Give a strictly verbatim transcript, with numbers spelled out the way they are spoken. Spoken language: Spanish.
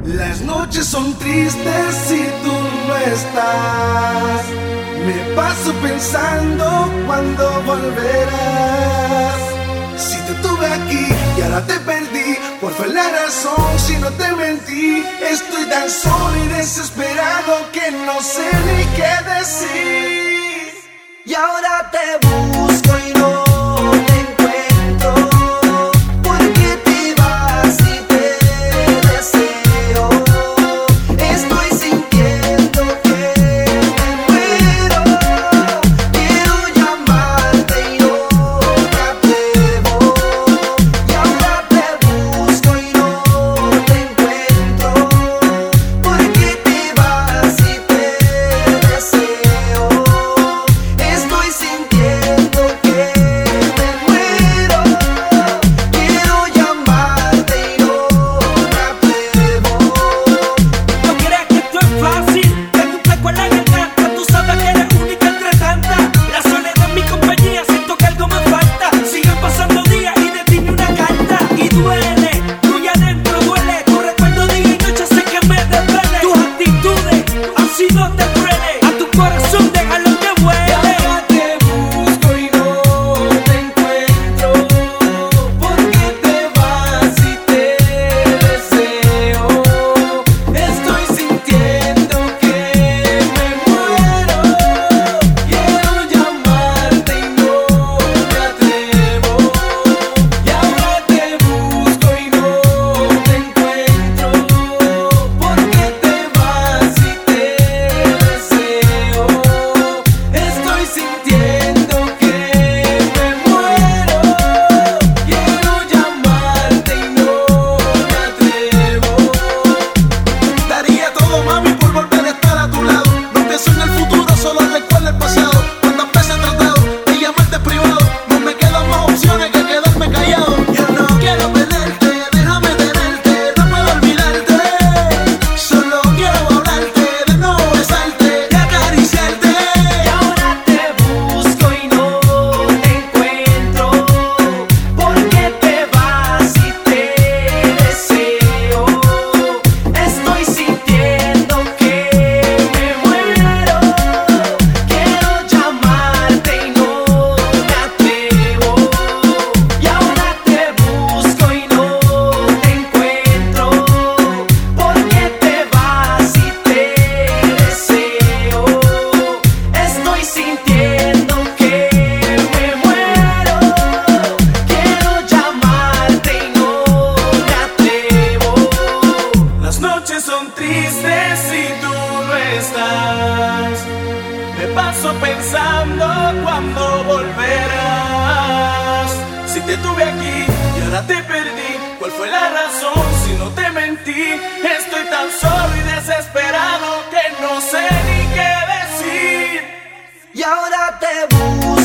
Las noches son tristes si tú no estás. Me paso pensando cuándo volverás. Si te tuve aquí y ahora te perdí, ¿cuál fue la razón si no te mentí? Estoy tan solo y desesperado que no sé ni qué decir. Y ahora te busco y no te encuentro. ¿Por qué te vas y te deseo? Estoy sintiendo que me muero. Quiero llamarte y no me atrevo. Y ahora te busco y no te encuentro. ¿Por qué te vas y te deseo? Estoy sintiendo que me muero. Quiero llamarte y no me atrevo. No creas que esto es fácil, tengo un fleco en la garganta. Tú sabes que eres única entre tantas. La soledad en mi compañía, siento que algo me falta. Siguen pasando días y de ti ni una carta. Y duele, muy adentro duele. Tu recuerdo día y noche sé que me desvele. Tus actitudes han sido tan crueles. A tu corazón déjalo que Y huele. ahora te busco y no te encuentro. ¿Por qué te vas y te deseo? Estoy sintiendo que me muero. Quiero llamarte y no me atrevo. Y ahora te busco y no te encuentro. ¿Por qué te vas y te deseo? Estoy sintiendo que me muero. Quiero llamarte y no me atrevo. Daría todo, mami, por volver a estar a tu lado. No pienso en el futuro, solo recuerdo el pasado. Cuántas veces he tratado de llamarte privado. No me quedan más opciones que quedarme callado. Ya no quiero perderte, déjame tenerte. No puedo olvidarte. Solo quiero hablarte, de no besarte y acariciarte. Y ahora te busco y no te encuentro. ¿Por qué te vas y te deseo? Estoy sintiendo que me muero. Quiero llamarte y no me atrevo. Y ahora te busco y no te encuentro. ¿Por qué te vas y te deseo? Estoy sintiendo que me muero. Quiero llamarte y no me atrevo. Las noches son tristes si tú no estás. Me paso pensando cuándo volverás. Si te tuve aquí y ahora te perdí, ¿cuál fue la razón si no te mentí? Estoy tan solo y desesperado que no sé ni qué decir. Y ahora te busco